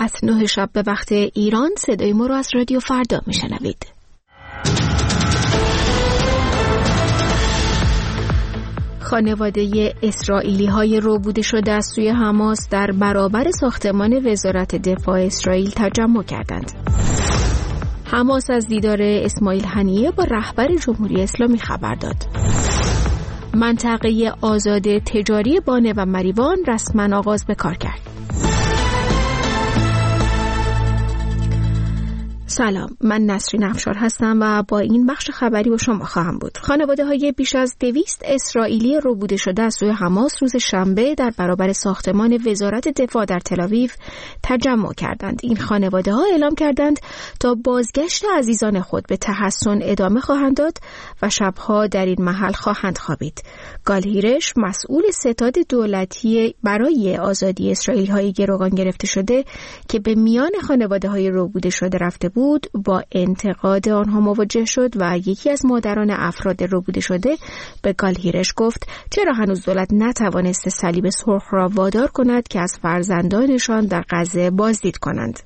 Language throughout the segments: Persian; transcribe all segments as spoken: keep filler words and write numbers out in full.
ساعت نه شب به وقت ایران صدای ما رو از رادیو فردا میشنوید. خانواده اسرائیلی های روبوده شده از سوی حماس در برابر ساختمان وزارت دفاع اسرائیل تجمع کردند. حماس از دیدار اسماعیل هنیه با رهبر جمهوری اسلامی خبر داد. منطقه آزاد تجاری بانه و مریوان رسما آغاز به کار کرد. سلام، من نسرین افشار هستم و با این بخش خبری با شما خواهم بود. خانواده های بیش از دویست اسرائیلی روبوده شده از سوی حماس روز شنبه در برابر ساختمان وزارت دفاع در تل‌آویو تجمع کردند. این خانواده ها اعلام کردند تا بازگشت عزیزان خود به تحسن ادامه خواهند داد و شبها در این محل خواهند خوابید. گال هیرش، مسئول ستاد دولتی برای آزادی اسرائیلی های گروگان گرفته شده که به میان خانواده های روبوده شده رفته بود، با انتقاد آنها مواجه شد و یکی از مادران افراد روبوده شده به گال هیرش گفت چرا هنوز دولت نتوانسته صلیب سرخ را وادار کند که از فرزندانشان در غزه بازدید کنند.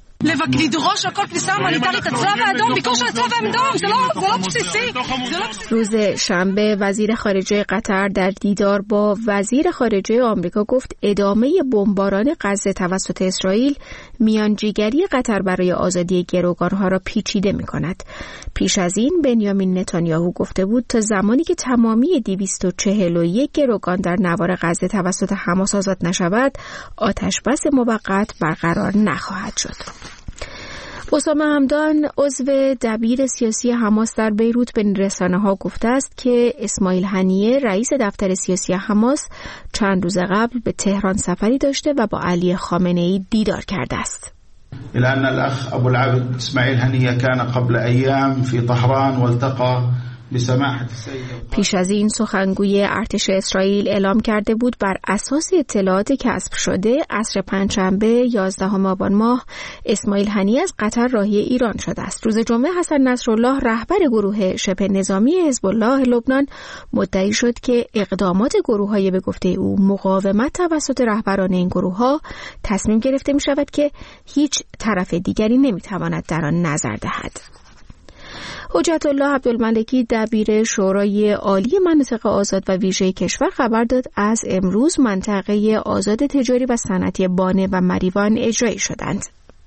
روز شنبه وزیر خارجه قطر در دیدار با وزیر خارجه آمریکا گفت ادامه بمباران غزه توسط اسرائیل میانجیگری قطر برای آزادی گروگانها را پیچیده می کند. پیش از این بنیامین نتانیاهو گفته بود تا زمانی که تمامی دویست و چهل و یک گروگان در نوار غزه توسط حماس آزاد نشود، آتشبس موقت برقرار نخواهد شد. اسامه همدان، عضو دبیر سیاسی حماس در بیروت، به رسانه‌ها گفته است که اسماعیل هنیه، رئیس دفتر سیاسی حماس، چند روز قبل به تهران سفری داشته و با علی خامنه‌ای دیدار کرده است. إلى أن الأخ أبو العبد إسماعيل هنية كان قبل أيام في طهران والتقى پیش از این سخنگوی ارتش اسرائیل اعلام کرده بود بر اساس اطلاعات کسب شده عصر پنجشنبه یازدهم آبان ماه اسماعیل هنیه از قطر راهی ایران شده است. روز جمعه حسن نصرالله، رهبر گروه شبه نظامی حزب الله لبنان، مدعی شد که اقدامات گروه‌های به گفته او مقاومت توسط رهبران این گروه‌ها تصمیم گرفته می‌شود که هیچ طرف دیگری نمی‌تواند در آن نظر دهد. حجت الله عبدالملکی، دبیر شورای عالی مناطق آزاد و ویژه کشور، خبر داد از امروز منطقه آزاد تجاری و صنعتی بانه و مریوان اجرایی شدند.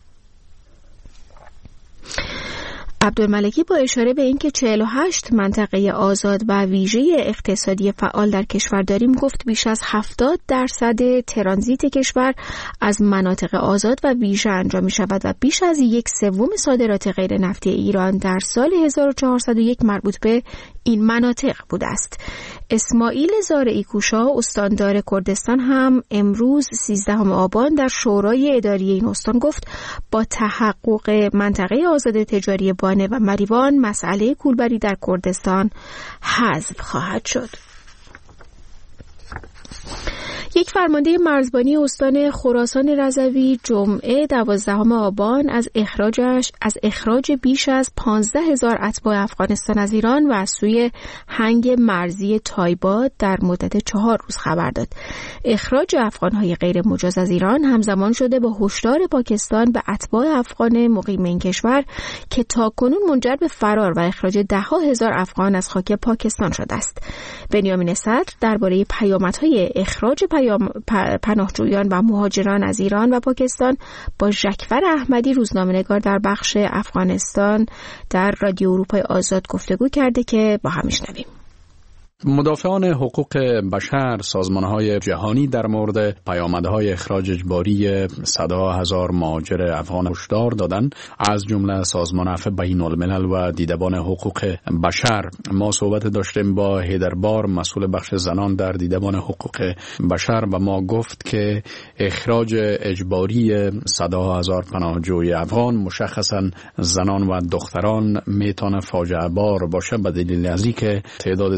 عبدالملکی با اشاره به اینکه چهل و هشت منطقه آزاد و ویژه اقتصادی فعال در کشور داریم گفت بیش از هفتاد درصد ترانزیت کشور از مناطق آزاد و ویژه انجام می شود و بیش از یک سوم صادرات غیر نفتی ایران در سال هزار و چهارصد و یک مربوط به این مناطق بوده است. اسماعیل زارعی کوشا، استاندار کردستان، هم امروز سیزدهم آبان در شورای اداری این استان گفت با تحقق منطقه آزاد تجاری بانه و مریوان مسئله کولبری در کردستان حذف خواهد شد. یک فرمانده مرزبانی استان خراسان رضوی جمعه دوازدهم آبان از اخراجش از اخراج بیش از پانزده هزار اتباع افغانستان از ایران و از سوی هنگ مرزی تایباد در مدت چهار روز خبر داد. اخراج افغانهای غیر مجاز از ایران همزمان شده با هشدار پاکستان به اتباع افغان مقیم این کشور که تاکنون منجر به فرار و اخراج ده‌ها هزار افغان از خاک پاکستان شده است. بنیامین صدر درباره پیامدهای اخراج پیام پناهجویان و مهاجران از ایران و پاکستان با ژکور احمدی، روزنامه‌نگار در بخش افغانستان در رادیو اروپای آزاد، گفتگو کرده که با هم میشنویم. مدافعان حقوق بشر، سازمان‌های جهانی در مورد پیامدهای اخراج اجباری صدها هزار مهاجر افغان هشدار دادند، از جمله سازمان عفو بین الملل و دیدبان حقوق بشر. ما صحبت داشتیم با هیدربار، مسئول بخش زنان در دیدبان حقوق بشر، و ما گفت که اخراج اجباری صدها هزار پناهجوی افغان، مشخصاً زنان و دختران، میتونه فاجعه بار باشه به دلیل از اینکه تعداد زیاد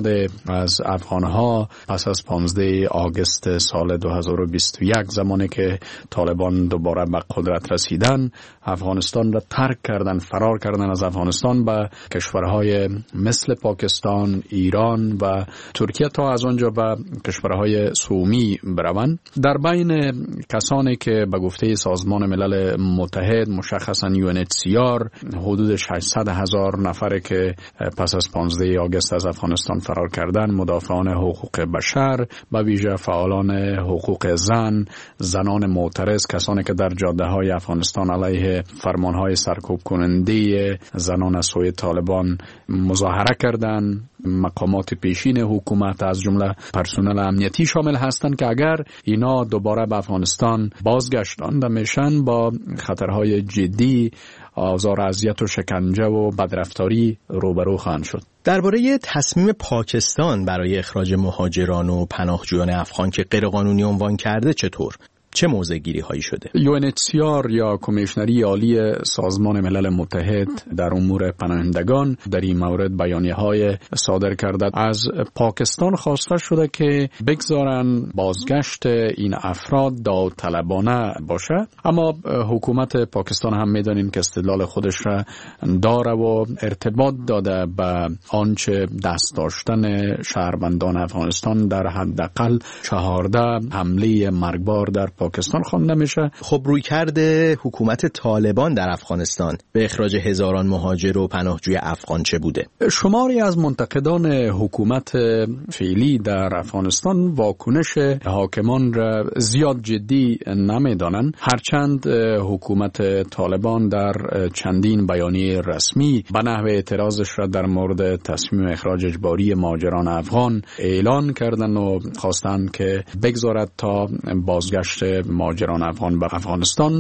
تعداد از افغانها پس از پانزده آگوست سال دو هزار و بیست و یک زمانی که طالبان دوباره به قدرت رسیدن، افغانستان را ترک کردن، فرار کردن از افغانستان به کشورهای مثل پاکستان، ایران و ترکیه تا از آنجا به کشورهای سومی بروند. در بین کسانی که به گفته سازمان ملل متحد مشخصاً یو ان اچ سی آر حدود ششصد هزار نفر که پس از پانزده آگوست از افغانستان فرار کردند، مدافعان حقوق بشر، به ویژه فعالان حقوق زن، زنان معترض، کسانی که در جاده‌های افغانستان علیه فرمانهای سرکوب کننده زنان از سوی طالبان مظاهره کردند، مقامات پیشین حکومت از جمله پرسنل امنیتی شامل هستند که اگر اینا دوباره به افغانستان بازگشتند میشن با خطرهای جدی، آزار، اذیت و شکنجه و بدرفتاری روبرو خواهند شد. درباره تصمیم پاکستان برای اخراج مهاجران و پناهجویان افغان که غیرقانونی عنوان کرده چطور؟ چه موضع گیری هایی شده؟ یو ان اچ سی آر یا کمیشنری عالی سازمان ملل متحد در امور پناهندگان در این مورد بیانیه های صادر کرده. از پاکستان خواسته شده که بگذارن بازگشت این افراد داوطلبانه باشه، اما حکومت پاکستان هم میدانیم که استدلال خودش را داره و ارتباط داده به آنچه دست داشتن شهروندان افغانستان در حداقل چهارده حمله مرگبار در پاکستان خوانده میشه. خب روی کرده حکومت طالبان در افغانستان به اخراج هزاران مهاجر و پناهجوی افغان چه بوده؟ شماری از منتقدان حکومت فعلی در افغانستان واکنش حاکمان را زیاد جدی نمیدانند، هرچند حکومت طالبان در چندین بیانیه رسمی به نحو اعتراضش را در مورد تصمیم اخراج اجباری مهاجران افغان اعلان کردند و خواستند که بگذارد تا بازگشت مهاجران افغان به افغانستان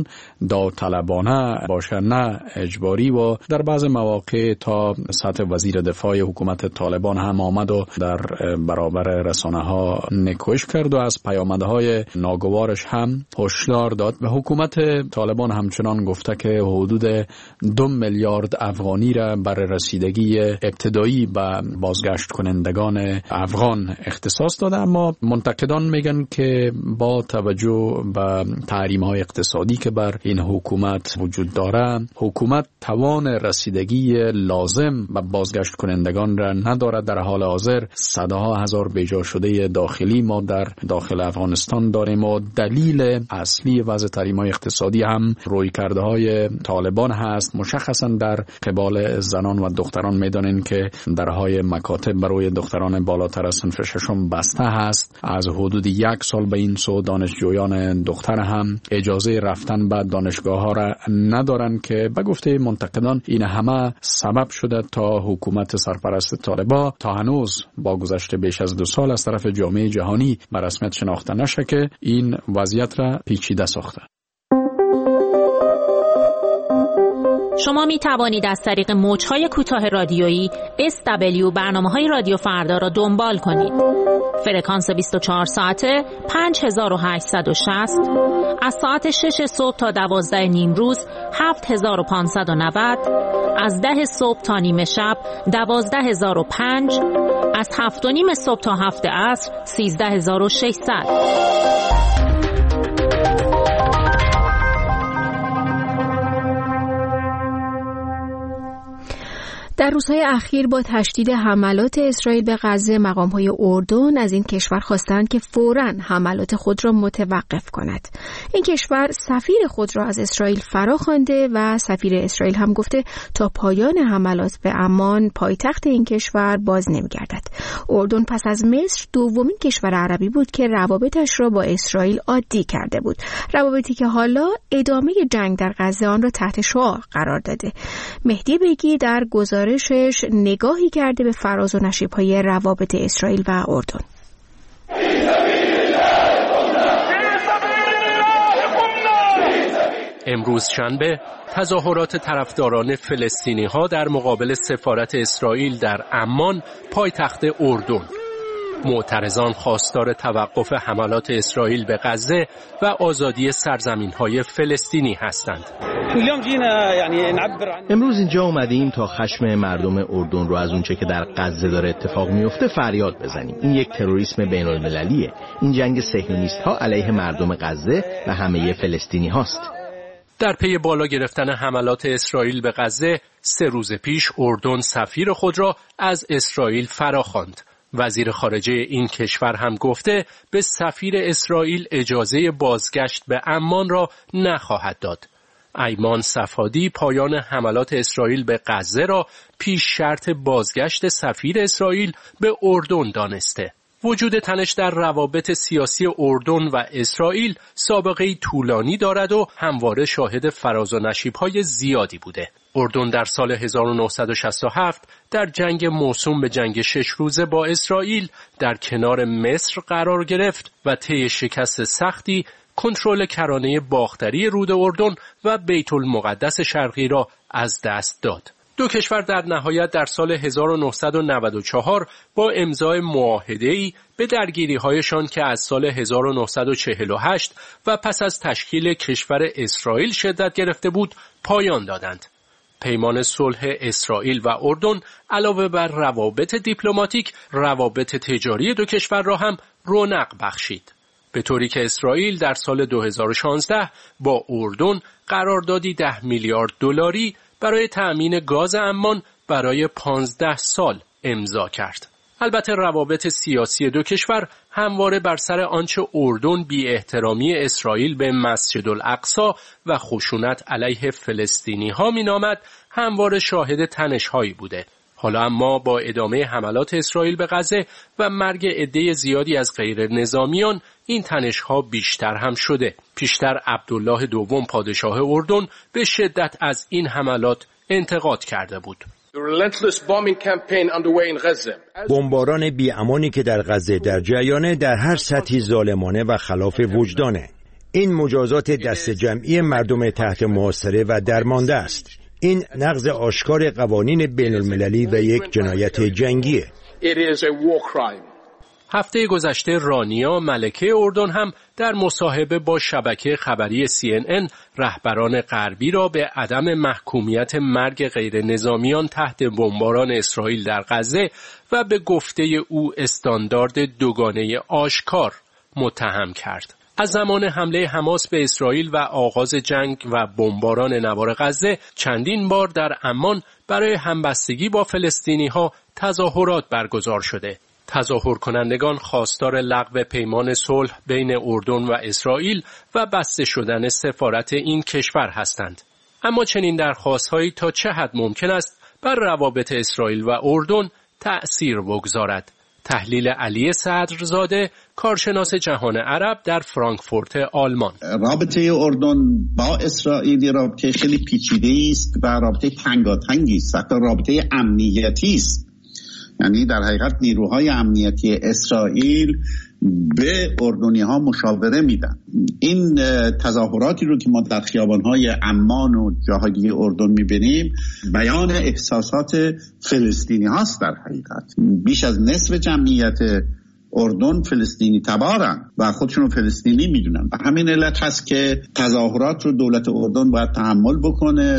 داوطلبانه باشه، نه اجباری، و در بعض مواقع تا سطح وزیر دفاع حکومت طالبان هم آمد و در برابر رسانه ها نکوش کرد و از پیامدهای ناگوارش هم هشدار داد. و حکومت طالبان همچنان گفته که حدود دو میلیارد افغانی را برای رسیدگی ابتدایی به بازگشت کنندگان افغان اختصاص داده، اما منتقدان میگن که با توجه به تحریم‌های اقتصادی که بر این حکومت وجود داره، حکومت توان رسیدگی لازم به بازگشت کنندگان را ندارد. در حال حاضر صدها هزار بیجا شده داخلی ما در داخل افغانستان داریم و دلیل اصلی وضع تحریم‌های اقتصادی هم رویکردهای طالبان هست. مشخصا در قبال زنان و دختران میدانین که درهای مکاتب برای دختران بالاتر از صنف ششم بسته هست. از حدود یک سال به این سو دانشجویان دختر هم اجازه رفتن به دانشگاه ها را ندارن که به گفته منتقدان این همه سبب شده تا حکومت سرپرست طالبان تا هنوز با گذشت بیش از دو سال از طرف جامعه جهانی به رسمیت شناخته نشه که این وضعیت را پیچیده ساخته. شما می توانید از طریق موج‌های کوتاه رادیویی اس دبلیو برنامه‌های رادیو فردا را دنبال کنید. فرکانس بیست و چهار ساعته پنج هزار و هشتصد و شصت، از ساعت شش صبح تا دوازده نیم روز هفت هزار و پانصد و نود، از ده صبح تا نیمه شب دوازده هزار و پنج، از هفت و نیم صبح تا هفت عصر سیزده هزار و ششصد. در روزهای اخیر با تشدید حملات اسرائیل به غزه، مقام‌های اردن از این کشور خواستند که فوراً حملات خود را متوقف کند. این کشور سفیر خود را از اسرائیل فراخوانده و سفیر اسرائیل هم گفته تا پایان حملات به عمان، پایتخت این کشور، باز نمی‌گردد. اردن پس از مصر دومین کشور عربی بود که روابطش را با اسرائیل عادی کرده بود. روابطی که حالا ادامه جنگ در غزه آن را تحت شعاع قرار داده. مهدی بیگی در گزارش گزارشش نگاهی کرده به فراز و نشیب‌های روابط اسرائیل و اردن. امروز شنبه تظاهرات طرفداران فلسطینی‌ها در مقابل سفارت اسرائیل در عمان، پایتخت اردن. معترضان خواستار توقف حملات اسرائیل به غزه و آزادی سرزمین‌های فلسطینی هستند. امروز اینجا اومدیم تا خشم مردم اردن رو از اونچه که در غزه داره اتفاق میفته فریاد بزنیم. این یک تروریسم بین المللیه. این جنگ صهیونیست‌ها علیه مردم غزه و همه فلسطینی هاست. در پی بالا گرفتن حملات اسرائیل به غزه، سه روز پیش اردن سفیر خود را از اسرائیل فراخواند. وزیر خارجه این کشور هم گفته به سفیر اسرائیل اجازه بازگشت به عمان را نخواهد داد. ایمان صفادی پایان حملات اسرائیل به غزه را پیش شرط بازگشت سفیر اسرائیل به اردن دانسته. وجود تنش در روابط سیاسی اردن و اسرائیل سابقه طولانی دارد و همواره شاهد فراز و نشیب‌های زیادی بوده. اردن در سال هزار و نهصد و شصت و هفت در جنگ موسوم به جنگ شش روزه با اسرائیل در کنار مصر قرار گرفت و طی شکست سختی کنترل کرانه باختری رود اردن و بیت المقدس شرقی را از دست داد. دو کشور در نهایت در سال هزار و نهصد و نود و چهار با امضای معاهده‌ای به درگیری‌هایشان که از سال هزار و نهصد و چهل و هشت و پس از تشکیل کشور اسرائیل شدت گرفته بود پایان دادند. پیمان صلح اسرائیل و اردن علاوه بر روابط دیپلماتیک، روابط تجاری دو کشور را هم رونق بخشید. به طوری که اسرائیل در سال دو هزار و شانزده با اردن قراردادی ده میلیارد دلاری برای تأمین گاز عمان برای پانزده سال امضا کرد. البته روابط سیاسی دو کشور همواره بر سر آنچه اردن بی احترامی اسرائیل به مسجد الاقصی و خشونت علیه فلسطینی ها می نامد همواره شاهد تنش هایی بوده. حالا اما با ادامه حملات اسرائیل به غزه و مرگ عده زیادی از غیر نظامیان این تنش ها بیشتر هم شده. پیشتر عبدالله دوم پادشاه اردن به شدت از این حملات انتقاد کرده بود. بمباران بی‌امانی که در غزه در جریانه در هر سطحی ظالمانه و خلاف وجدانه. این مجازات دست جمعی مردم تحت محاصره و درمانده است. این نقض آشکار قوانین بین المللی و یک جنایت جنگیه. هفته گذشته رانیا ملکه اردن هم در مصاحبه با شبکه خبری سی ان ان رهبران غربی را به عدم محکومیت مرگ غیر نظامیان تحت بمباران اسرائیل در غزه و به گفته او استاندارد دوگانه آشکار متهم کرد. از زمان حمله حماس به اسرائیل و آغاز جنگ و بمباران نوار غزه چندین بار در عمان برای همبستگی با فلسطینی‌ها تظاهرات برگزار شده. تظاهر کنندگان خواستار لغو پیمان صلح بین اردن و اسرائیل و بسته شدن سفارت این کشور هستند. اما چنین درخواست‌هایی تا چه حد ممکن است بر روابط اسرائیل و اردن تأثیر بگذارد؟ تحلیل علی صدرزاده، کارشناس جهان عرب در فرانکفورت آلمان. رابطه اردن با اسرائیل رابطه خیلی پیچیده است و رابطه تنگاتنگی است، حتی رابطه امنیتی است. یعنی در حقیقت نیروهای امنیتی اسرائیل به اردنی ها مشاوره میدن. این تظاهراتی رو که ما در خیابان‌های عمان و جاهای دیگه اردن میبینیم بیان احساسات فلسطینی هاست. در حقیقت بیش از نصف جمعیت اردن فلسطینی تبارن و خودشون فلسطینی میدونن و همین علت هست که تظاهرات رو دولت اردن باید تحمل بکنه.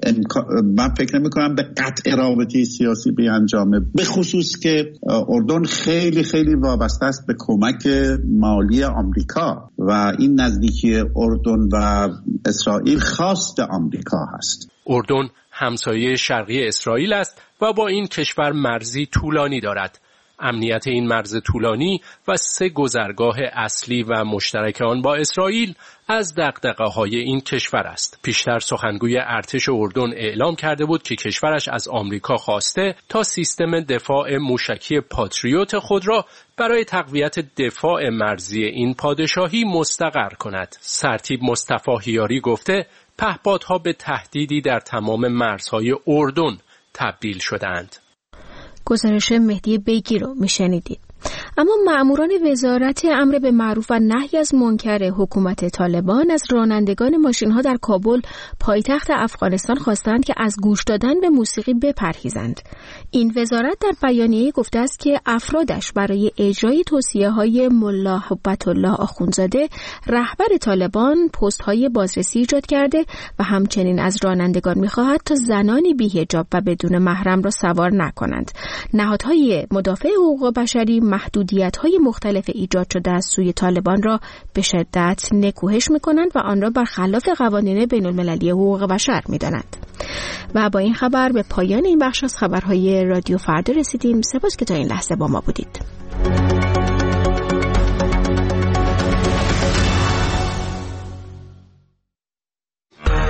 من فکر نمی کنم به قطع رابطه سیاسی بیانجامه، به خصوص که اردن خیلی خیلی وابسته است به کمک مالی آمریکا و این نزدیکی اردن و اسرائیل خواست آمریکا هست. اردن همسایه شرقی اسرائیل است و با این کشور مرزی طولانی دارد. امنیت این مرز طولانی و سه گذرگاه اصلی و مشترک آن با اسرائیل از دغدغه‌های این کشور است. پیشتر سخنگوی ارتش اردن اعلام کرده بود که کشورش از آمریکا خواسته تا سیستم دفاع موشکی پاتریوت خود را برای تقویت دفاع مرزی این پادشاهی مستقر کند. سرتیپ مصطفی حیاری گفته پهپادها به تهدیدی در تمام مرزهای اردن تبدیل شدند. گزارش مهدی بیگی رو میشنیدید. اما مأموران وزارت امر به معروف و نهی از منکر حکومت طالبان از رانندگان ماشین‌ها در کابل پایتخت افغانستان خواستند که از گوش دادن به موسیقی بپرهیزند. این وزارت در بیانیه گفته است که افرادش برای اجرای توصیه‌های ملا حبت الله آخوندزاده رهبر طالبان پست‌های بازرسی ایجاد کرده و همچنین از رانندگان می‌خواهد تا زنانی بی‌حجاب و بدون محرم را سوار نکنند. نهادهای مدافع حقوق بشری محدودیت‌های مختلف ایجاد شده از سوی طالبان را به شدت نکوهش می‌کنند و آن را برخلاف قوانین بین‌المللی حقوق بشر می‌دانند. و با این خبر به پایان این بخش از خبرهای رادیو فردا رسیدیم. سپاس که تا این لحظه با ما بودید.